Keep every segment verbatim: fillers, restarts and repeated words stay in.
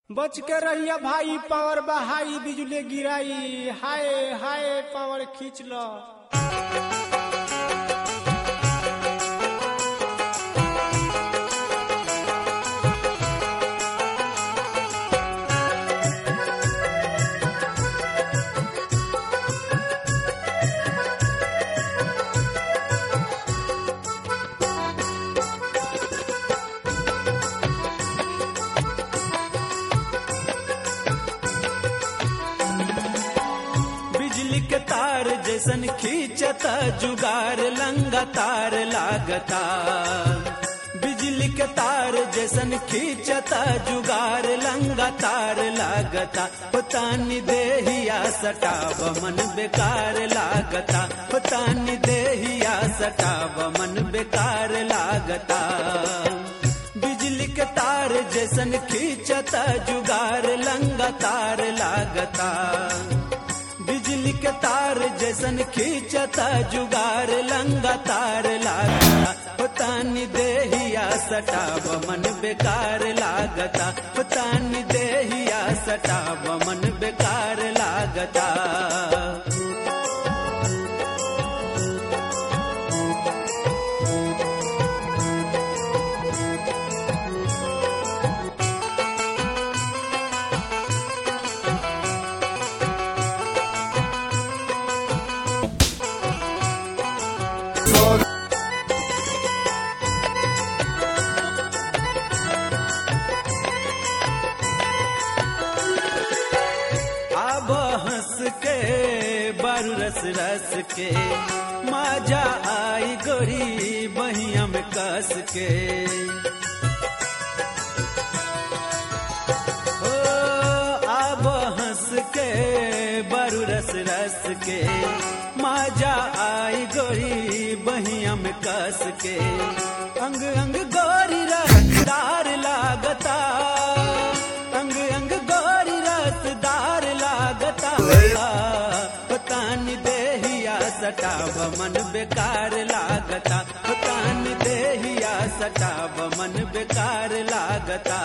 बच के रहिया भाई, पावर बहाई बिजली गिराई। हाय हाय पावर खींच लो। बिजली के तार जैसन खींचता जुगार लंगा तार लागता। बिजली के तार जैसन खींचता जुगार लंगा तार लागता। पतानी देहिया सटाव मन बेकार लागता। पतानी देहिया सटाव मन बेकार लागता। बिजली के तार जैसन खींचता जुगार लंगा तार लागता। बिजली के तार जैसन खींचता जुगार लंगा तार लागता। पतानी देहिया सटाव मन बेकार लागता। पतानी देहिया सटाव मन बेकार लागता। अब हंस के बारू रस रस के माजा आई गोरी बहिया में कस के। ओ अब हंस के बारू रस रस के माजा आई गोरी बहिया में कस के। अंग अंग गोरी रसदार लागता। अंग अंग गोरी रसदार लागता। पतानी देहिया सटाव मन बेकार लागता। पतानी देहिया सटाव मन बेकार लागता।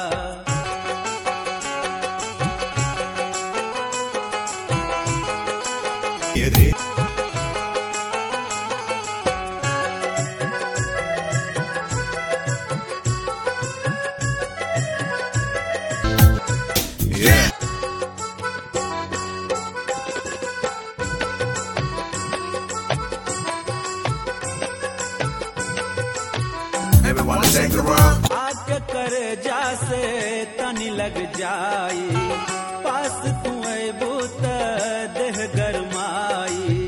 Everyone take the run. आके करे जा से तनी लग जाई। पास तू अबू त देह गरमाई।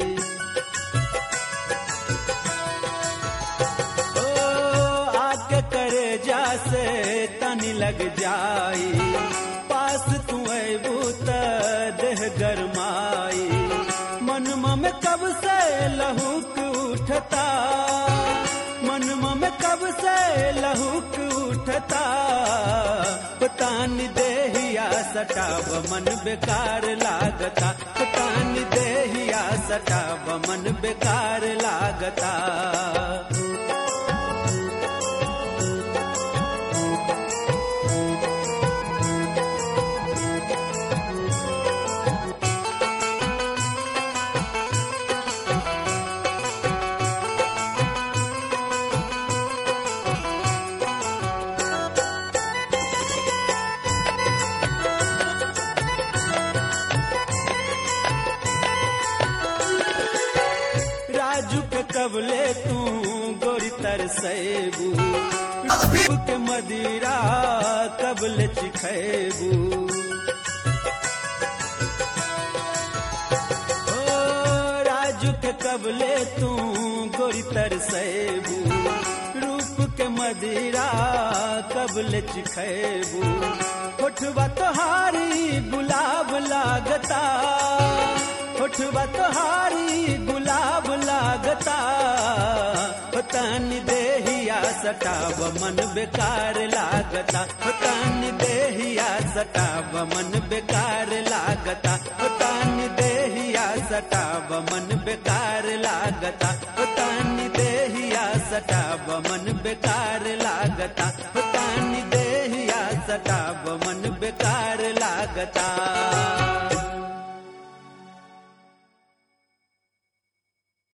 ओ आके करे जा से तनी लग जाई। पास तू अबू त देह गरमाई। मनमा में कब से लहूक उठता। मनमा में कब से लहूक उठता। पतानी देहिया सटाव मन बेकार लागता। पतानी देहिया सटाव मन बेकार लागता। राजू के कबले तू गोरी तरसेबू। रूप के मदिरा कबले चिखेबू। ओ राजू के कबले तू गोरी तरसेबू। रूप के मदिरा कबले चिखेबू। होठवा तोहारी गुलाब लागता। होठवा तोहारी गुलाब लागता। पतानी देहिया सटाव मन बेकार लागता। पतानी देहिया सटाव मन बेकार लागता। पतानी देहिया सटाव मन बेकार लागता। पतानी देहिया सटाव मन बेकार लागता। पतानी देहिया सटाव मन बेकार लागता।